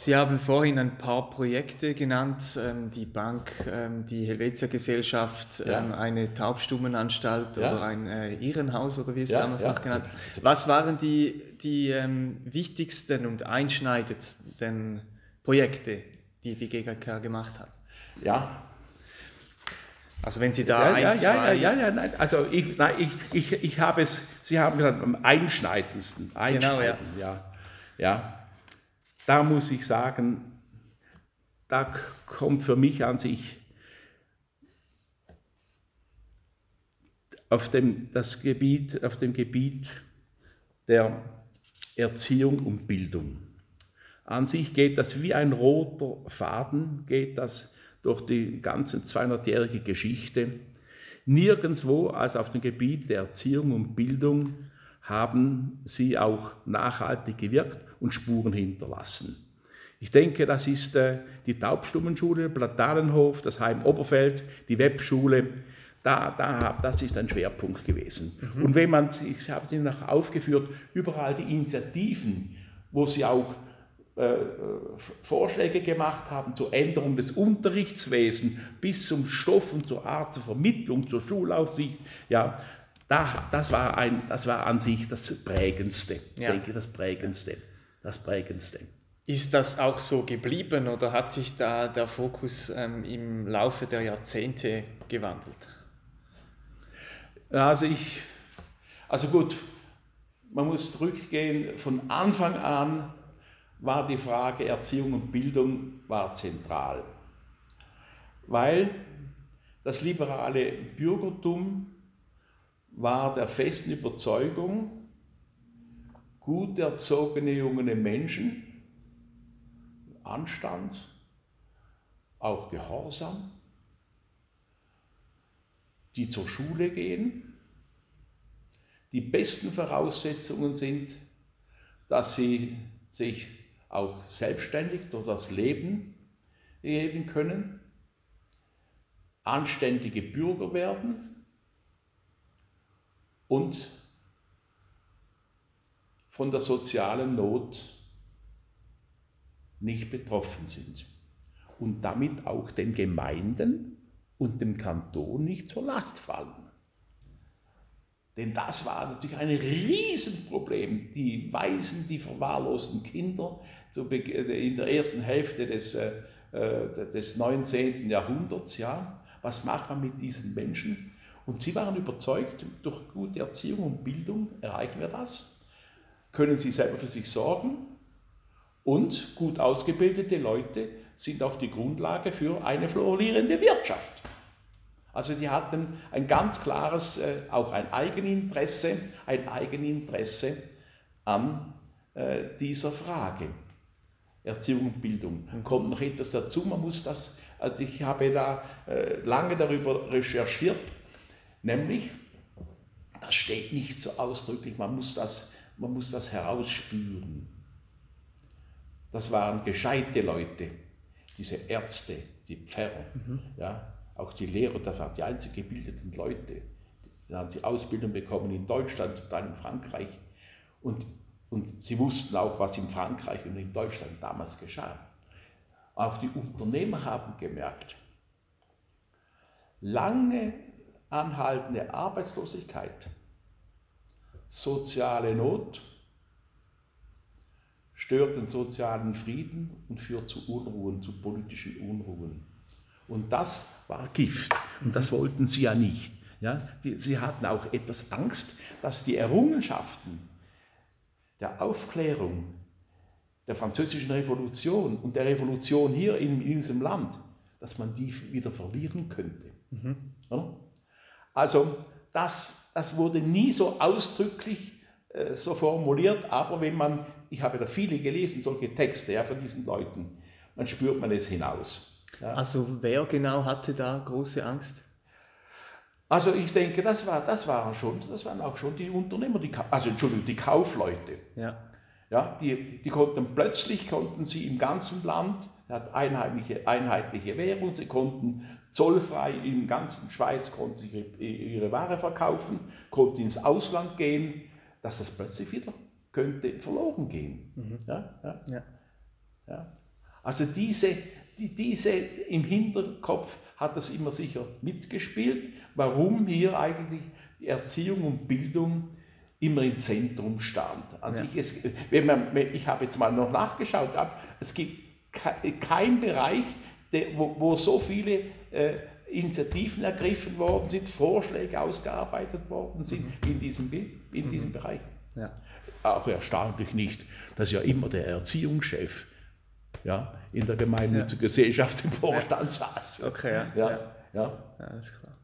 Sie haben vorhin ein paar Projekte genannt, die Bank, die Helvetia-Gesellschaft, eine Taubstummenanstalt oder ein Irrenhaus oder wie es damals noch genannt. Was waren die wichtigsten und einschneidendsten Projekte, die die GKK gemacht hat? Ja. Also wenn Sie da nein. Also ich habe es, Sie haben gesagt, am einschneidendsten, genau, ja. Da muss ich sagen, da kommt für mich an sich auf dem Gebiet der Erziehung und Bildung. An sich geht das wie ein roter Faden, geht das durch die ganze 200-jährige Geschichte. Nirgendwo als auf dem Gebiet der Erziehung und Bildung haben sie auch nachhaltig gewirkt und Spuren hinterlassen. Ich denke, das ist die Taubstummenschule, Platanenhof, das Heim Oberfeld, die Webschule. Das ist ein Schwerpunkt gewesen. Und wenn man, ich habe sie noch aufgeführt, überall die Initiativen, wo sie auch Vorschläge gemacht haben zur Änderung des Unterrichtswesens bis zum Stoff und zur Art zur Vermittlung, zur Schulaufsicht, ja, das war an sich das Prägendste, denke ich, das Prägendste. Ist das auch so geblieben oder hat sich da der Fokus im Laufe der Jahrzehnte gewandelt? Also gut, man muss zurückgehen, von Anfang an war die Frage Erziehung und Bildung war zentral, weil das liberale Bürgertum war der festen Überzeugung, gut erzogene junge Menschen, Anstand, auch Gehorsam, die zur Schule gehen, die besten Voraussetzungen sind, dass sie sich auch selbstständig durch das Leben leben können, anständige Bürger werden und von der sozialen Not nicht betroffen sind und damit auch den Gemeinden und dem Kanton nicht zur Last fallen. Denn das war natürlich ein Riesenproblem. Die Waisen, die verwahrlosten Kinder in der ersten Hälfte des 19. Jahrhunderts. Ja, was macht man mit diesen Menschen? Und sie waren überzeugt, durch gute Erziehung und Bildung erreichen wir das, können sie selber für sich sorgen und gut ausgebildete Leute sind auch die Grundlage für eine florierende Wirtschaft. Also die hatten ein ganz klares, auch ein Eigeninteresse an dieser Frage. Erziehung und Bildung. Kommt noch etwas dazu, man muss das, also ich habe da lange darüber recherchiert, nämlich, das steht nicht so ausdrücklich, man muss das herausspüren. Das waren gescheite Leute, diese Ärzte, die Pfarrer, ja. Auch die Lehrer, das waren die einzig gebildeten Leute. Da haben sie Ausbildung bekommen in Deutschland, zum Teil in Frankreich. Und sie wussten auch, was in Frankreich und in Deutschland damals geschah. Auch die Unternehmer haben gemerkt, lange anhaltende Arbeitslosigkeit, soziale Not stört den sozialen Frieden und führt zu Unruhen, zu politischen Unruhen. Und das war Gift und das wollten sie ja nicht. Ja? Sie hatten auch etwas Angst, dass die Errungenschaften der Aufklärung, der Französischen Revolution und der Revolution hier in diesem Land, dass man die wieder verlieren könnte. Ja? Also das wurde nie so ausdrücklich so formuliert, aber ich habe da viele gelesen, solche Texte von diesen Leuten, dann spürt man es hinaus. Ja. Also wer genau hatte da große Angst? Also ich denke, das waren auch schon die Unternehmer, die Kaufleute. Ja, die konnten sie im ganzen Land, hat einheitliche Währung, sie konnten zollfrei im ganzen Schweiz konnten sie ihre Ware verkaufen, konnten ins Ausland gehen, dass das plötzlich wieder könnte verloren gehen. Ja. Also diese im Hinterkopf hat das immer sicher mitgespielt, warum hier eigentlich die Erziehung und Bildung immer im Zentrum stand. Also ich habe jetzt mal noch nachgeschaut, es gibt keinen Bereich, wo so viele Initiativen ergriffen worden sind, Vorschläge ausgearbeitet worden sind, wie in diesem Bereich. Ja. Auch erstaunlich nicht, dass ja immer der Erziehungschef in der gemeinnützigen Gesellschaft im Vorstand saß. Okay, ja. Ja, alles klar.